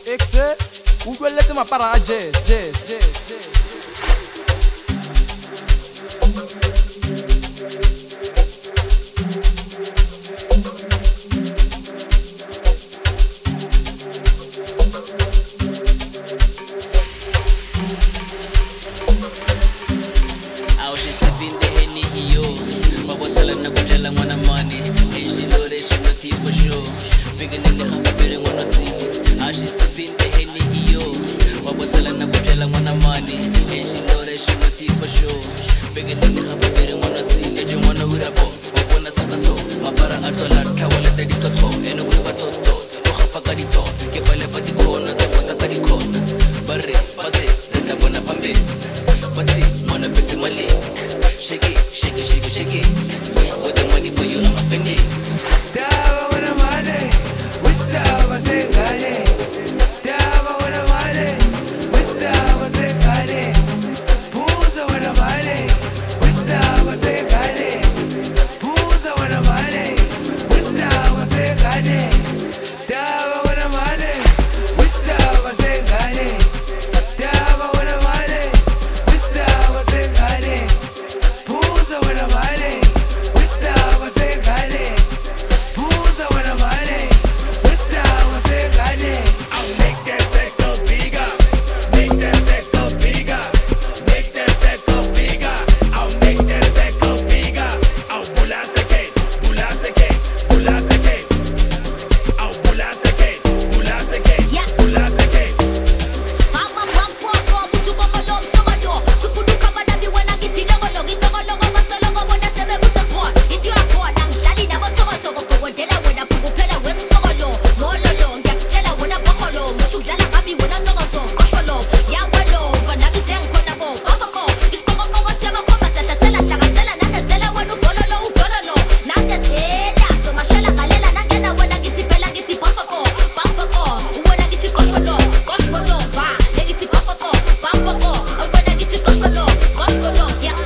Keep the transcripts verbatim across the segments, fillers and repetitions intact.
Exe, ukweletse mapara a jazz, jazz, jazz, jazz. I was just sipping the Henny, yo. My boy telling her, but telling wanna money. And she know that she worth it for sure. Bigger than the hunger, better wanna see it. I was just sipping the Henny, yo. My boy telling her, but telling wanna money. And she know that she worth it for sure. Bigger than the hunger, better wanna see it. You wanna with a boy, I wanna suck a soul. My para a dollar, Kawala, Daddy Toto, and a Wiba Toto. Ohafa Kadito, Kepale Paticona, Sapota Kadicona. Barre, Pase, Retabona Pambe. Pati, Mona Petit Mali. Shake it, shake it, shake it, shake it. With the money for you, I'ma spend it. Dawa wana male, wista wasengale. Dawa wana male, wista wasengale. Puza wana male, wista wasengale. Puza wana male, wista wasengale. Dawa wana male, wista wasengale. Dawa wana male, wista wasengale. Puza wana male, wista wasengale. Puza wana male, wista wasengale. I'll make that sector bigger, make that sector bigger, make that sector bigger. I'll make that sector bigger. I'll bula seke, bula seke, bula seke. I'll bula seke, bula seke, Yes. bula seke. Mama pam fuego, busu como lom sogodo. Sufudu kama dabi wana giti logo logi togo logo masolo go bona sebe busa kwa. Indio akwa nang dali na bo togo togo go dela wena pugu pela wem sogolo. Molo lo ngak chela wena pokolo. Musu dala kabi wena togo so. Kosholo, ya walo, vana bisen kona bo. Afako, iskogo kogo seba kwa masata sela taga sela nanga sela wenu fololo ufololo. Nanga sela so mashala kalela nangena wena giti pela giti pafako. Pafako, wena giti kosholo, kosholo va. Negiti pafako, pafako, wena giti kosholo, kosholo. Yes.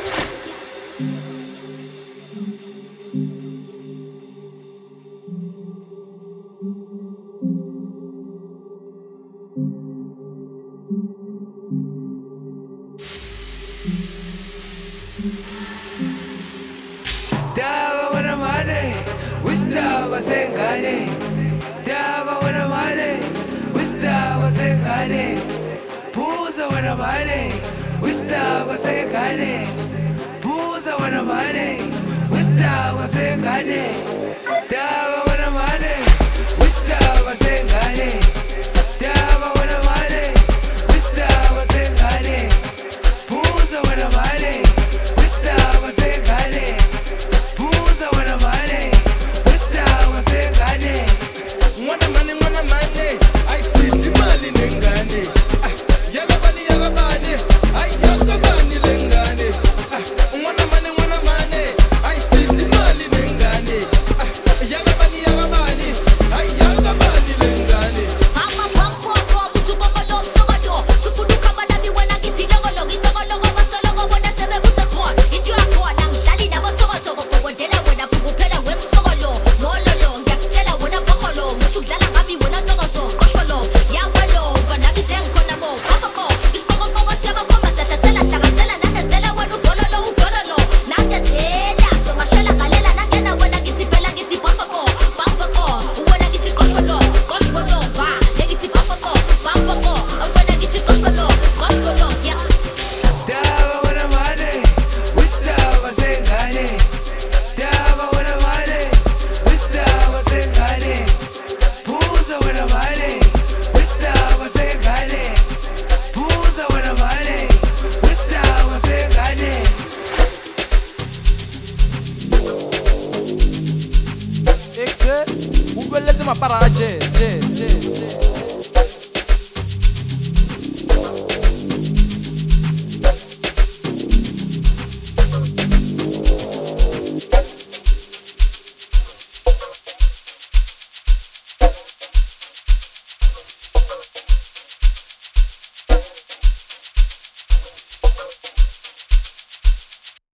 Dawa wana male, wista wasengale. Dawa wana male, wista wasengale. Puza wana male, wista wasengale. Puza wana male, wista wasengale.